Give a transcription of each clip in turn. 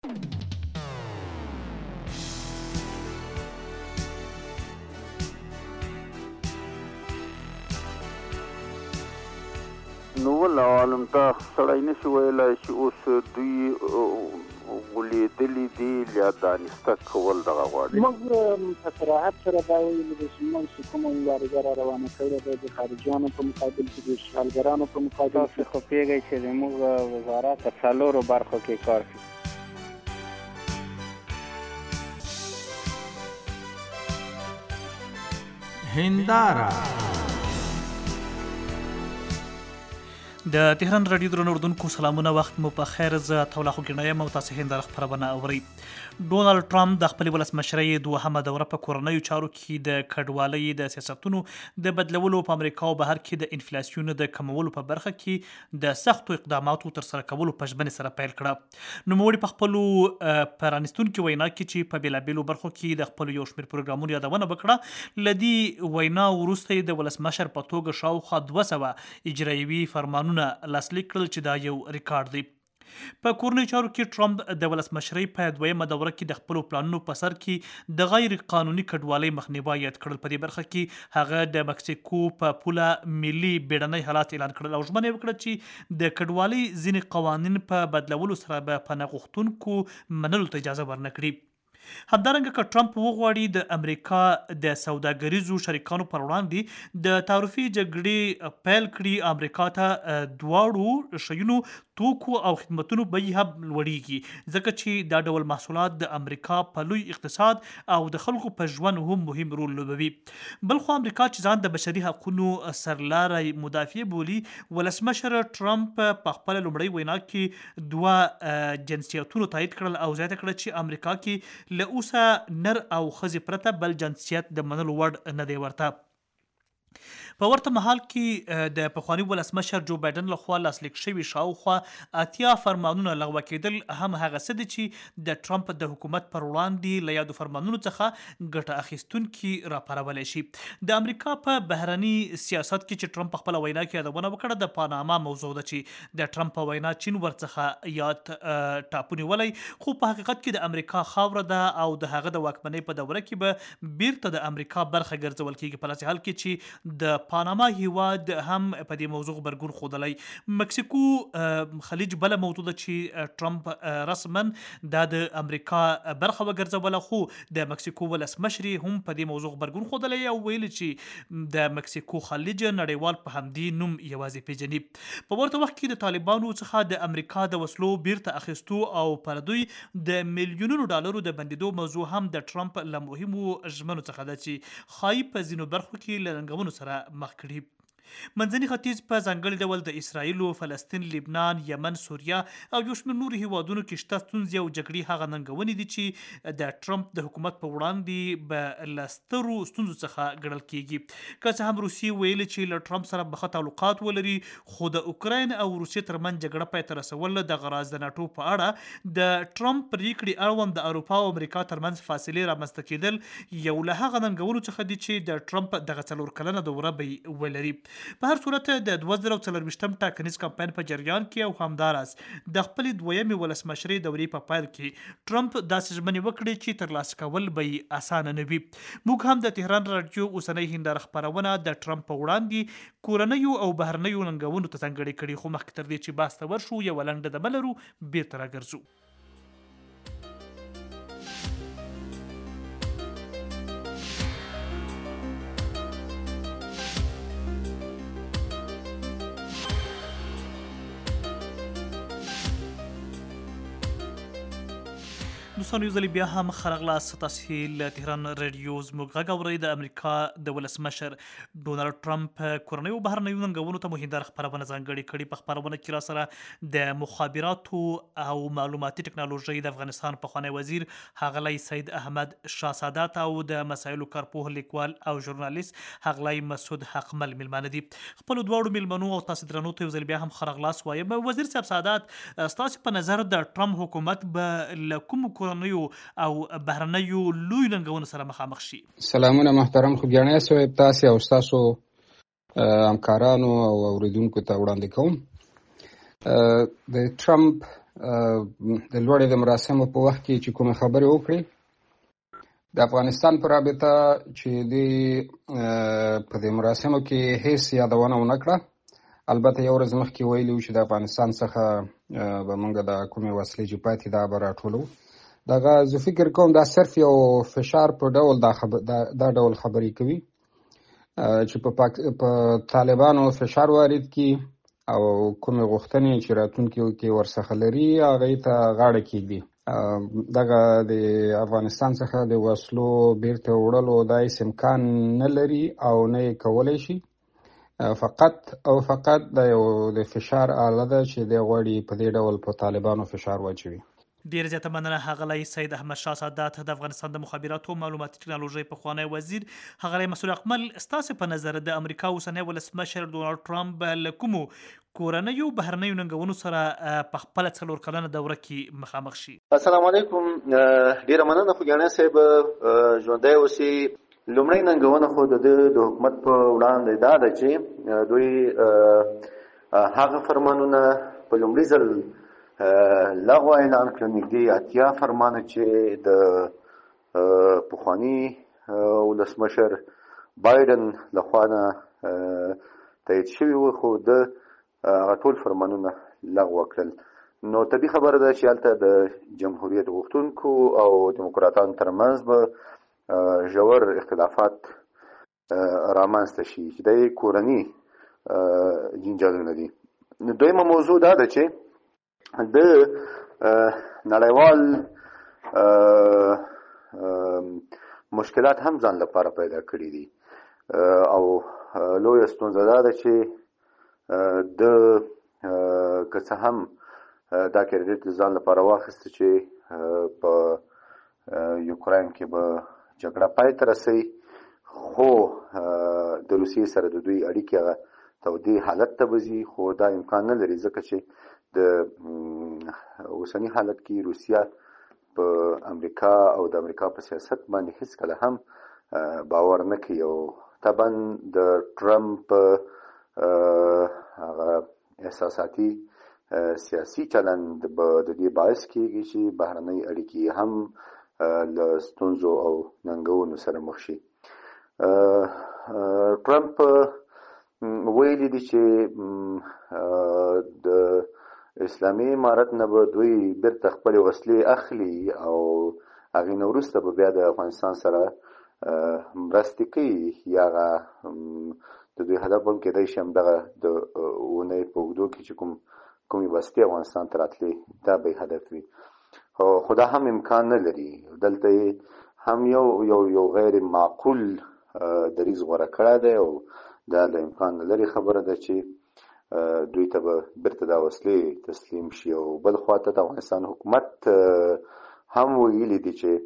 نو والله عالم ته سړی نشي ویلی چې اوس دوی ولیدلي دي یا دانسته کول دغه غواړي. موږ په صراحت سره دا ویلي دي چې موږ چې کومه مبارزه را روانه کړې ده د خارجیانو په مقابل کې د اشغالګرانو په مقابل تاسو خو پوهېږئ چې زموږ وزارت په څلورو برخو کې کار کوي. هنداره د تهران رادیو درنو اردوونکو سلامونه، وخت مو په خیر. زه تولا خوږیڼی یم او تاسو هنداره خپرونه اورئ. ډونالډ ټرمپ د خپلې ولسمشرۍ دوهمه دوره په کورنیو چارو کې د کډوالۍ د سیاستونو د بدلولو په امریکا او بهر کې د انفلاسیون د کمولو په برخه کې د سختو اقداماتو ترسره کولو په ژمنې سره پیل کړه. نوموړي په خپلو پرانیستونکو وینا کې چې په بېلابېلو برخو کې د خپلو یو شمېر پروګرامونو یادونه وکړه، له دې وینا وروسته یې د ولسمشر په توګه شاوخوا 200 اجرایوي فرمانونه لاسلیک کړل چې دا یو ریکارډ دی. په کورنیو چارو کې ټرمپ د ولسمشرۍ په دویمه دوره کې د خپلو پلانونو په سر کې د غیر قانوني کډوالۍ مخنیوی یاد کړل. په دې برخه کې هغه د مکسیکو په پوله ملي بیړنی حالات اعلان کړل او ژمنه وکړه چې د کډوالۍ ځینې قوانین په بدلولو سره به پناه غوښتونکو منلو ته اجازه ورنکړي. همدارنګه که ټرمپ وغواړي د امریکا د سوداګریزو شریکانو پر وړاندې د تعرفې جګړې پیل کړي، امریکا ته دواړو شیونو توکو او خدمتونو بیې هم لوړیږي، ځکه چې دا ډول محصولات د امریکا په لوی اقتصاد او د خلکو په ژوند هم مهم رول لوبوي. بل خو امریکا چې ځان د بشري حقونو سرلاری مدافع بولي، ولسمشر ټرمپ په خپله لومړۍ وینا کې 2 جنسیتونو تایید کړل او زیاته کړه چې امریکا کې له اوسه نر او ښځې پرته بل جنسیت د منلو وړ نه دی ورته. په ورته مهال کې د پخواني ولسمشر جو بایدن لخوا لاسلیک شوي شاوخوا 80 فرمانونه لغوه کېدل هم هغه څه دي چې د ټرمپ د حکومت پر وړاندې له یادو فرمانونو څخه ګټه اخیستونکي راپارولی شي. د امریکا په بهرني سیاست کې چې ټرمپ په خپله وینا کې یادونه وکړه، د پاناما موضوع ده چې د ټرمپ په وینا چین ورڅخه یاد ټاپونیولی، خو په حقیقت کې د امریکا خاوره ده او د هغه د واکمنۍ په دوره کې به بیرته د امریکا برخه ګرځول کېږي، په داسې حال کې چې د پاناما هیواد هم په دې موضوع غبرګون ښودلی. مکسیکو خلیج بله موضوع ده چې ټرمپ رسما دا د امریکا برخه وګرځوله، خو د مکسیکو ولسمشري هم په دې موضوع غبرګون ښودلی او ویلي چې د مکسیکو خلیج نړیوال په همدې نوم یوازې پیژني. په ورته وخت کې د طالبانو څخه د امریکا د وسلو بیرته اخیستو او پر دوی د میلیونونو ډالرو د بندیدو موضوع هم د ټرمپ له مهمو ژمنو څخه ده چې ښایي په ځینو برخو کې له ننګونو سره مخ کړي. منځني ختیځ په ځانګړي ډول د اسرائیلو، فلسطین، لبنان، یمن، سوریه او یو شمېر نورو هیوادونو کې شته ستونزې او جګړې هغه ننګونې دي چې د ټرمپ د حکومت په وړاندې به له سترو ستونزو څخه ګڼل کېږي. که څه هم روسیې ویلي چې له ټرمپ سره به ښه تعلقات ولري، خو د اوکراین او روسیې ترمنځ جګړه پای ته رسول دغه راز د ناټو په اړه د ټرمپ پرېکړې اړوند د اروپا او امریکا ترمنځ فاصلې رامنځته کېدل یو له هغه ننګونو څخه دي چې د ټرمپ دغه 4 کلنه دوره به ولري. په هر صورت د 2024 ټاکنیز کمپاین په جریان کې او همداراز د خپلې دویمې ولسمشرۍ دورې په پیل کې ټرمپ داسې ژمنې وکړې چې ترلاسه کول به اسانه نه وي. موږ هم د تهران رادیو اوسنۍ هنداره خپرونه د ټرمپ په وړاندې کورنیو او بهرنیو ننګونو ته ځانګړې کړې، خو مخکې تر دې چې بحث ته ورشو یوه لنډه دمه لرو، بیرته راګرځو. دوستانو، یو ځلې بیا هم ښه راغلاست. تاسې له تهران رادیو زموږ غږ اورئ. د امریکا د ولسمشر ډونالډ ټرمپ کورنیو بهرنیو ننګونو ته مو هنداره خپرونه ځانګړې کړې. په خپرونه کې راسره د مخابراتو او معلوماتي ټکنالوژۍ د افغانستان پخوانی وزیر ښاغلی سید احمد شاه سادات او د مسایلو کارپوه لیکوال او ژورنالیست ښاغلی مسعود حقمل میلمانه دي. خپلو دواړو میلمنو او تاسې درنو ته یو ځل بیا هم ښه راغلاست وایم. وزیر صاحب سادات، ستاسې په نظر د ټرمپ حکومت به له کومو کورنیو او بهرنیو لوی ننګونو سره مخامخ شي؟ سلامونه محترم خوږیاڼی صاحب، تاسې او ستاسو همکارانو او اوریدونکو ته وړاندې کوم. د ټرمپ د لوړې د مراسمو په وخت کې چې کومه خبرې وکړي د افغانستان په رابطه چې په دې مراسمو کې هیڅ یادونه ونه کړه. البته یو ورځ مخکې ویلي چې د افغانستان څخه به موږ د کومې وسلې چې پاتې دا به راټولو. دغه زه فکر کوم دا صرف یو فشار په ډول دا ډول خبرې کوي چې په طالبانو فشار وارد کړي او کومې غوښتنې چې راتلونکي کې ورڅخه لري هغې ته غاړه کېږدي. دغه د افغانستان څخه د وسلو بیرته وړلو دا هیڅ امکان نه لري او نه یې کولی شي. فقط دا یو د فشار آله ده چې دی غواړي په دې ډول په طالبانو فشار واچوي. ډیر زیاته مننه ښاغلی سید احمد شاه سادات د افغانستان د مخابراتو او معلوماتي ټکنالوژۍ پخوانی وزیر. ښاغلی مسعود اقمل، ستاسې په نظر د امریکا اوسنی ولسمشر ډونالډ ټرمپ له کومو کورنیو بهرنیو ننګونو سره په خپله 4 کلنه دوره کې مخامخ شي؟ السلام علیکم. ډیره مننه خوږیاڼی صاحب ژوندی اوسئ. لومړی ننګونه خو د حکومت په وړاندې دا ده چې دوی هغه فرمانونه په لومړي ځل لغوه اعلان کړل، نږدې 80 فرمانه چې د پخواني ولسمشر بایډن لخوا نه تایید شوي وو، خو د هغه ټول فرمانونه لغوه کړل. نو طبیعي خبره ده چې هلته د جمهوریت غوښتونکو او دیموکراتانو ترمنځ به ژور اختلافات رامنځته شي چې د کورني جنجالونه دي. دویمه موضوع دا ده چې د نړیوال مشکلات هم ځان لپاره پیدا کړي دي او لویه ستونزه دا ده چې که څه هم دا کریډیټ ځان لپاره واخیسته چې په یوکراین کې به جګړه پای ته رسوي، خو د روسیې سره د دوی اړیکې هغه تودې حالت ته به ځي، خو دا امکان نه لري ځکه چې د اوسني حالت کې روسیه په امریکا او د امریکا په سیاست باندې هیڅ کله هم باور نه کوي او طبعا د ټرمپ هغه احساساتي سیاسي چلند به د دې باعث کېږي چې بهرنۍ اړیکې هم له ستونزو او ننګونو سره مخ شي. ټرمپ ویلي دي چې د اسلامي امارت نه به دوی بیرته خپلې وسلې اخلي او هغې نه وروسته به بیا د افغانستان سره مرستې کوي. یا د دوی هدف هم کېدای شي همدغه د اونۍ په اوږدو کې چې کومې وسلې افغانستان ته راتلې دا به هدف وي، خو دا هم امکان نه لري. دلته هم یو غیر معقول دریځ غوره کړی دی او دا د امکان نه لري خبره ده چې دوی ته به بیرته دا وسلې تسلیم شي. او بل خواته د افغانستان حکومت هم ویلي دي چې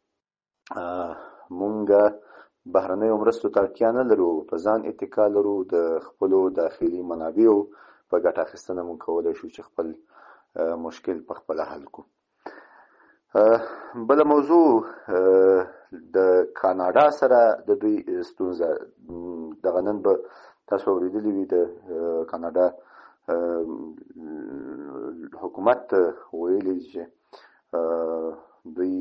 مونږ بهرنیو مرستو ته اړتیا نه لرو، په ځان اتکا لرو، د خپلو داخلي منابعو په ګټه اخیستنه مونږ کولی شو چې خپل مشکل په خپله حل کړو. بله موضوع د کاناډا سره د دوی ستونزه. دغه نن به تاسو اورېدلي وي د کاناډا حکومت ویلي چې دوی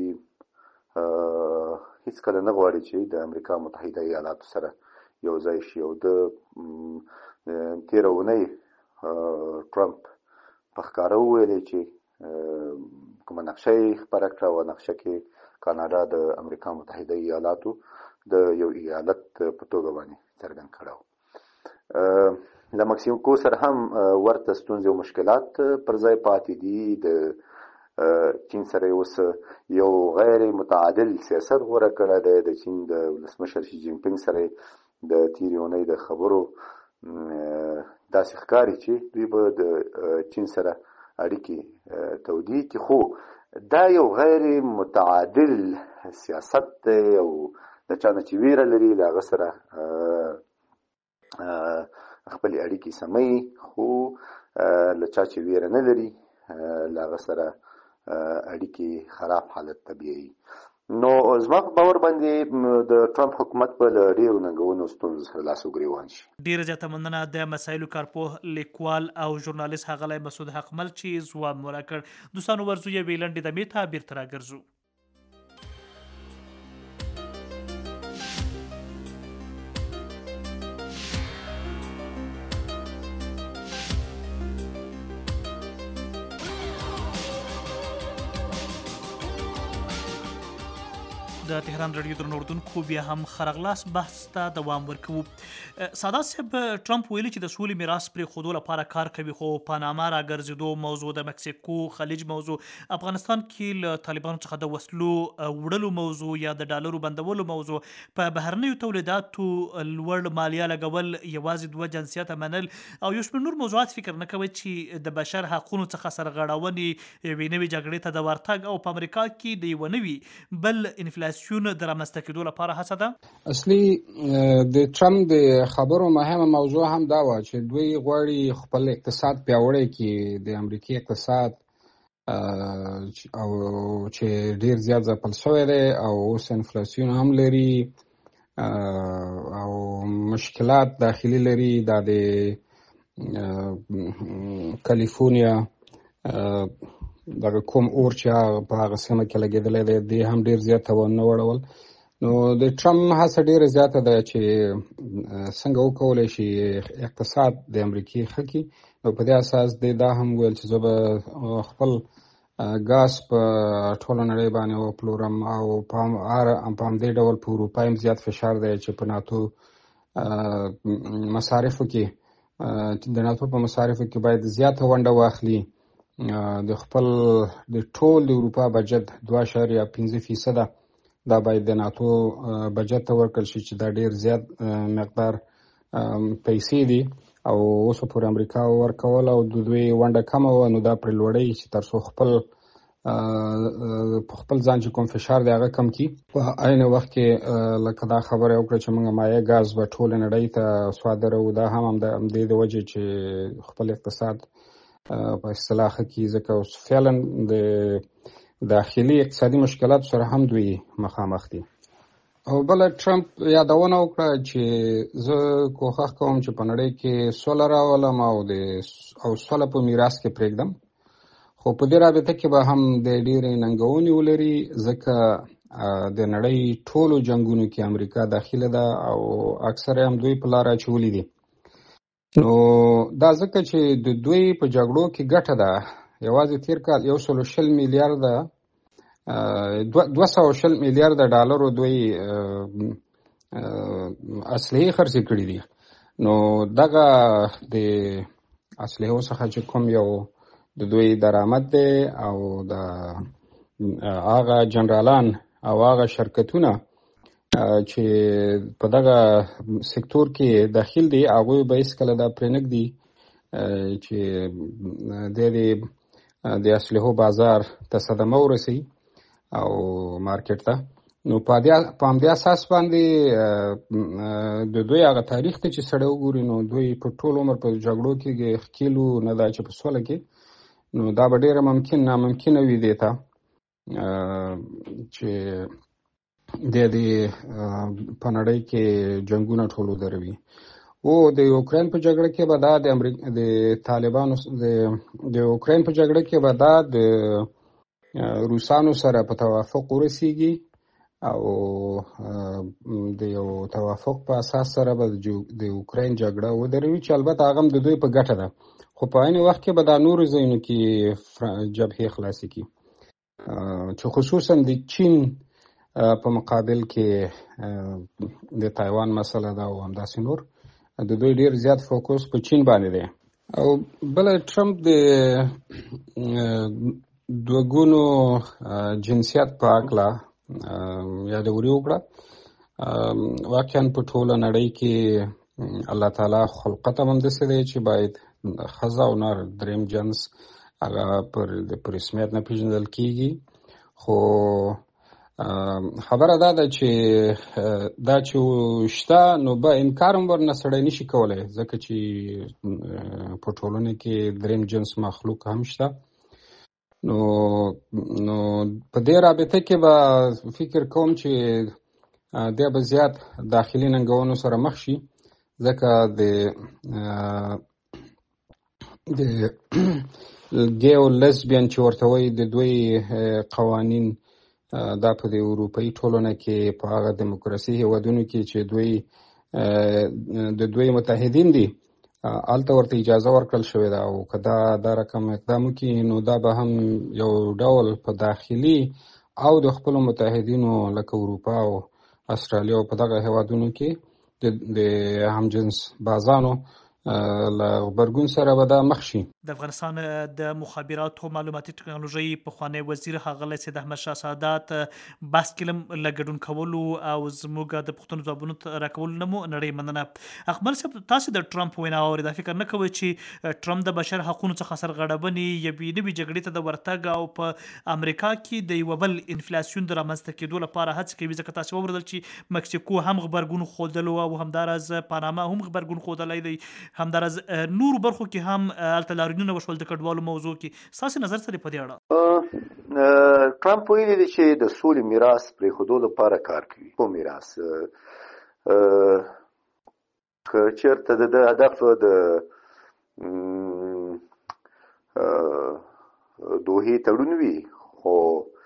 هیڅکله نه غواړي چې د امریکا متحده ایالاتو سره یو ځای شي. او د تېره اونۍ ټرمپ په ښکاره وویلې چې کومه نقشه یې خپره کړه او نقشه کې کاناډا د امریکا متحده ایالاتو د یو ایالت په توګه باندې څرګند کړی و. له مکسیکو سره هم ورته ستونزې او مشکلات پر ځای پاتې دي. د چین سره اوس یو غیر متعادل سیاست غوره کړی دی. د چین د ولسمشر شي جین پینګ سره د تېرې اونۍ د خبرو داسې ښکاري چې دوی به د چین سره اړیکې تودې کړي، خو دا یو غیر متعادل سیاست دی او د چا نه چې ویره لري له هغه سره خپلې اړیکې سموي، خو له چا چې ویره نه لري له هغه سره اړیکې خراب حالت ته بیایي. نو زما په باور باندې د ټرمپ حکومت به له ډېرو ننګونو ستونزو سره لاس وګرېوان شي. ډیره زیاته مننه د مسایلو کارپوه لیکوال او ژورنالیست ښاغلی مسعود حقمل چې ځواب مو راکړ. دوستانو ورځو یوې لنډې دمې ته بیرته راګرځو. د تهران رادیو درنو اردونکو بیا هم خرغلاس بحث ته دوام ورکوو. سادات صاحب، ټرمپ ویلي چې د سولې میراث پرېښودو لپاره کار کوي، خو پاناما راګرځېدو موضوع، د مکسیکو خلیج موضوع، افغانستان کې له طالبانو څخه د وسلو وړلو موضوع یا د ډالرو بندولو موضوع، په بهرنیو تولیداتو لوړ مالیه لګول، یوازې 2 جنسیته منل او یو شمېر نور موضوعات فکر نه کوي چې د بشر حقونو څخه سرغړونې یوې نوې جګړې ته د ورتګ او په امریکا کې د یوه نوي بل انفلاسیون د رامنځته کېدو لپاره هڅه ده؟ اصلي د ټرمپ د خبرو مهمه موضوع هم دا وه چې دوی غواړي خپل اقتصاد پیاوړی کړي، د امریکې اقتصاد او چې ډیر زیات ځپل شوی دی او اوس انفلاسیون هم لري او مشکلات داخلي لري. دا د کالیفورنیا دغه کوم اور چې په هغه سیمه کې لګېدلی دی، دی هم ډېر زیات توان نه وړول. نو د ټرمپ هڅه ډېره زیاته ده چې څنګه وکولی شي اقتصاد د امریکې ښه کړي. نو په دې اساس دی دا هم ویل چې زه به خپل ګاز په ټوله نړۍ باندې وپلورم او په همدې ډول په اروپا هم زیات فشار دی چې په ناتو مصارفو کې د ناتو په مصارفو کې باید زیاته ونډه واخلي. د خپل د ټول د اروپا بجټ 2.5% دا باید د ناتو بجټ ته ورکړل شي چې دا ډیر زیات مقدار پیسې دي او اوس پورې امریکا ورکول او د دوی ونډه کمه وه. نو دا پرې لوړی چې تر څو خپل ځان چې کوم فشار دی هغه کم کړي. په عین وخت کې لکه دا خبره وکړه چې موږ مایع ګاز به ټولې نړۍ ته صادروو، دا هم د همدې د وجې چې خپل اقتصاد په اصطلاح کې ځکه اوس فعلا د داخلي اقتصادي مشکلات سره هم دوی مخامخ دي. او بل ټرمپ یادونه وکړه چې زه کوښښ کوم چې په نړۍ کې سوله راولم او سوله په میراث کې پرېږدم، خو په دې رابطه کې به هم د ډېرې ننګونې ولري ځکه د نړۍ ټولو جنګونو کې امریکا داخله ده او اکثر هم دوی په لار اچولي دي. نو دا ځکه چې د دوی په جګړو کې ګټه ده. یوازې تیر کال 120 میلیارده 220 میلیارده ډالرو دوی اسلحې خرڅې کړي دي. نو دغه د اسلحو څخه چې کوم یو د دوی درآمد دی او د هغه جنرالان او هغه شرکتونه چې په دغه سکتور کې داخل دي هغوی به هېڅکله دا پرېنږدي چې د اسلحو بازار ته صدمه ورسوي او مارکیټ ته. نو په همدې اساس باندې د دوی هغه تاریخ ته چې سړی وګوري نو دوی په ټول عمر په جګړو کې ښکېلو نه دا چې په سوله کې. نو دا به ډېره ناممکنه وي دې ته چې د په نړۍ کې جنګونه ټول ودروي. او د یوکرین په جګړه کې به دا د طالبانو د یوکرین په جګړه کې به دا د روسانو سره په توافق ورسیږي او د یو توافق په اساس سره به د یوکرین جګړه ودروي چې البته هغه هم د دوی په ګټه ده. خو په عین وخت کې به دا نورو ځایونو کې جبهې خلاصې کړي چې خصوصا د چین په مقابل کې د تایوان مسله ده او همداسې نور د دوی ډیر زیات فوکس په چین باندې دی. او بل ټرمپ د دوګونو جنسیت په اړه یادوري وکړه. واقعا په ټوله نړۍ کې الله تعالی خلقت هم داسې دی چې باید ښځه او نر دریم جنس هغه پر رسمیت نه پیژندل کیږي. خو خبره دا ده چې دا چې شته نو به انکار هم ورنه سړی نشي کولی ځکه چې په ټولنه کې دریم جنس مخلوق هم شته. نو په دې رابطه کې به فکر کوم چې دا به زیات داخلي ننګونو سره مخ شي، ځکه د ګی او لسبین چې ورته وایي د دوی قوانین دا په د اروپایي ټولنه کې په هغه دیموکراسي هیوادونو کې چې دوی د دوی متحدین دي هلته ورته اجازه ورکړل شوې ده، او که دا رقم اقدام وکړي نو دا به هم یو ډول په داخلي او د خپلو متحدینو لکه اروپا او استرالیا او په دغه هیوادونو کې د همجنس بازانو له غبرګون سره به دا مخ شي. د افغانستان د مخابراتو معلوماتي ټکنالوژي پخوانی وزیر ښاغلی سید احمد شاه سادات بحث کې له ګډون کولو او زموږ د پوښتنو ځوابونو راکولو نه مو نړۍ مننه. اکمل صاحب، تاسو د ټرمپ وینا اورېده، فکر نه کوئ چې ټرمپ د بشر حقونو څخه سرغړونې یوې نوې جګړې ته د ورتګ او په امریکا کې د یوه بل انفلاسیون د رامنځته کېدو لپاره هڅې کوي؟ ځکه تاسو واورېدل چې مکسیکو هم غبرګون ښودلو او همداراز پاناما هم غبرګون ښودلی دی، همداراز نورو برخو کې هم هلته لاریونونه وشول د کډوالو موضوع کې. ستاسې نظر څه دی په دې اړه؟ ټرمپ ویلي دی چې د سولې میراث پرېښودو لپاره کار کوي. په میراث که چېرته د هدف د دوحې تړون وي، خو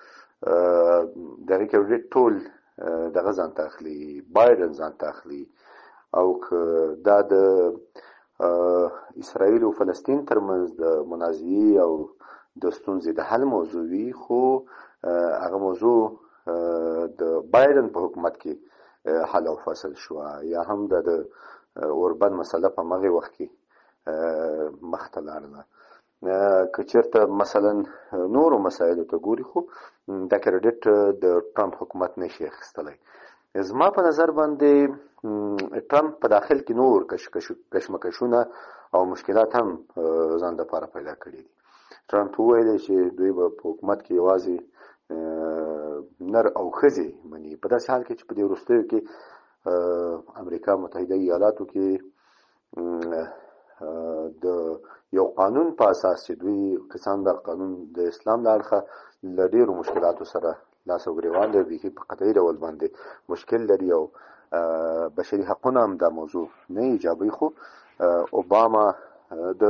دغې کې ټول دغه ځان ته اخلي، بایډن ځان ته اخلي، او که دا د اسرائیل او فلسطین ترمنځ د منازعې او د ستونزې د حل موضوع وي، خو هغه موضوع د بایډن په حکومت کې حل او فصل شوه، یا هم د اوربن مسله په هغې وخت کې مخته لاړله. که چېرته مثلا نورو مسایلو ته ګوري، خو دا کریډټ د ټرمپ حکومت نشي اخیستلی. زما په نظر باندې ټرمپ په داخل کې نور کشمکشونه او مشکلات هم ځان لپاره پیدا کړي دي. ټرمپ وویلی چې دوی به په حکومت کې یوازې نر او ښځې مني، په داسې حال کې چې په دې وروستیو کې امریکا متحده ایالاتو کې د یو قانون په اساس چې دوی کسان د قانون د اسلام له اړخه له ډېرو مشکلاتو سره لاس او ګرېوان لري، بیخي په قطعي ډول باندې مشکل لري، او بشري حقونه هم دا موضوع نه ایجابوي. خو اوباما د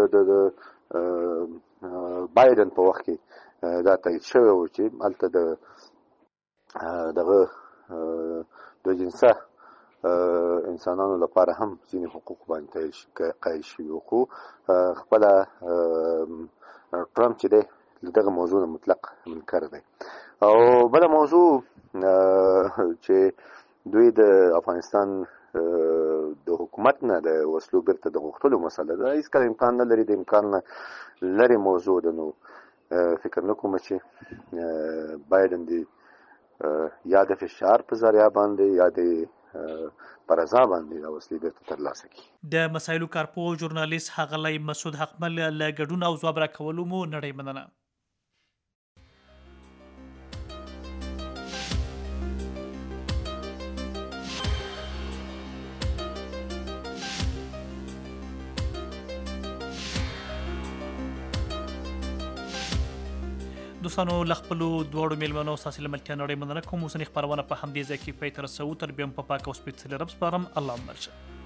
بایډن په وخت کې دا تایید شوی و چې هلته دغه دو جنسه انسانانو لپاره هم ځینې حقوق باندې قایل شوي، خو خپله ټرمپ چې دی له دغه موضوع نه مطلق منکر دی. او بله موضوع چې دوی د افغانستان د حکومت نه د وسلو بیرته د غوښتلو مسله ده، هېڅکله امکان نه لري، د امکان نه لرې موضوع ده. نو فکر نه کوم چې بایډن د یا د فشار په ذریعه باندې یا د پرزا باندې د وسلې بیرته ترلاسه کړي. د مسایلو کارپوه ژورنالیست ښاغلی مسعود حقمل له ګډون او ځواب راکولو مو نړۍ مننه. دوستانو، له خپلو دواړو میلمنو ستاسې له ملتیا نړۍ مننه کوم. اوسنۍ خپرونه په همدې ځای کې پای ته رسوو. تر بیا هم په پاک او سپېڅلي رب سپارم. الله مل شه.